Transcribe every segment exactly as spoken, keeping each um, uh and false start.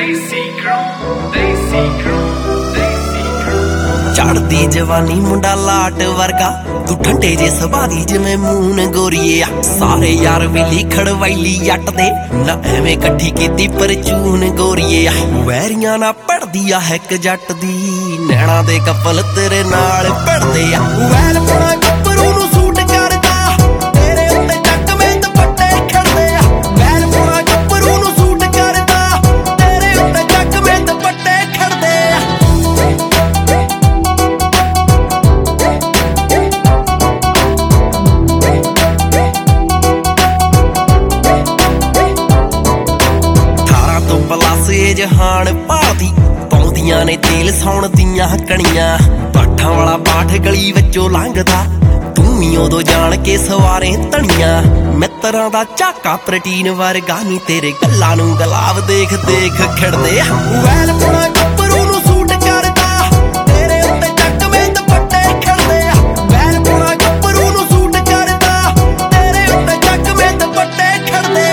चढ़दी जवानी मुंडा लाट वर्गा तू ठंडे जे सवादी जिवें मून गोरीए आ सारे यार वेली खड़वाईली जट दे ना एवें कट्ठी कीती परचून गोरीए आ वैरियां ना पढ़दी आ हैक जट दी नैना दे कपल तेरे नाल पढ़दे आ वैल पड़ा गब्बरू नूं सूट करदा तेरे उत्ते चकवें दुपट्टे खड़दे आ वैल पड़ा गब्बरू नूं सूट करदा तेरे उत्ते चकवें दुपट्टे खड़दे आ जहान पादी पाउंदियां ने तेल सौण दियां कणियां पाठां वाला पाठ गली विचों लंघदा तूं भी उदों जाण के सवारे धनियां मित्तरां दा झाका प्रोटीन वर्गा नी तेरे गल्लां नूं गलाब देख देख खिड़दे वैल पुणा गब्बरू नूं सूट करदा तेरे उत्ते चकवें दुपट्टे खड़दे वैल पुणा गब्बरू नूं सूट करदा तेरे उत्ते चकवें दुपट्टे खड़दे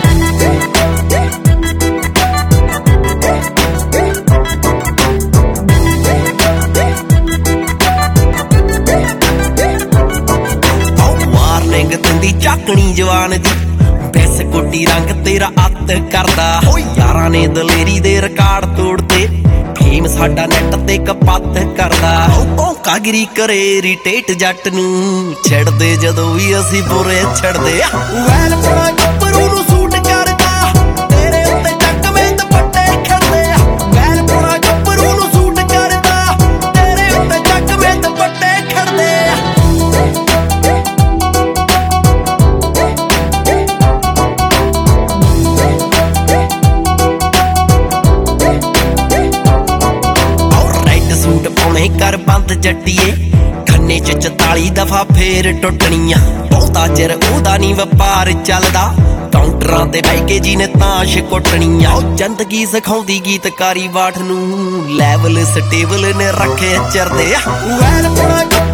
झाकनी जवान दी बैस कोटी रंग तेरा अत करदा ओ यारां ने दलेरी दे रिकार्ड तोड़ते फेम साडा नैट ते कपत करदा भौंकागिरी करे रिटेट जट नूं छड़दे जदों भी असीं बुरे छड़दे वैल पड़ा गब्बरू नूं सूट करदा तेरे उत्ते चकवें दुपट्टे खड़दे वैल पड़ा गब्बरू नूं सूट करदा तेरे उत्ते चकवें दुपट्टे खड़दे कर बंद जट्टिए खन्ने च चताली दफा फेर टुटणियां बहुता चिर ओदा नी वपार चलदा काउंटरां ते बह के जी ने ताश कुटणियां जिंदगी सिखाउंदी गीतकारी बाठ नूं लैवल स्टेबल ने रखे चरदे वैल पुणा